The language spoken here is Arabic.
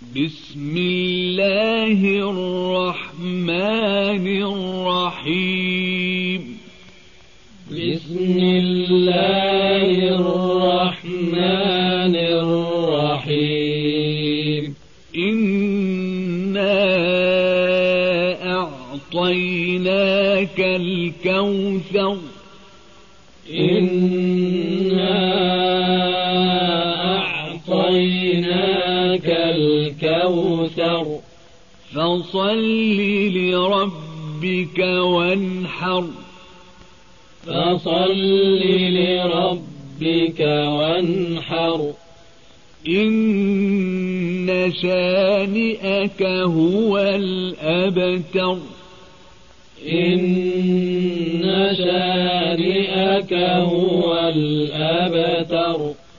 بسم الله الرحمن الرحيم بسم الله الرحمن الرحيم إنا أعطيناك الكوثر إنا أعطيناك الكوثر فصل لربك وانحر فصل لربك وانحر إن شانئك هو الأبتر إن شانئك هو الأبتر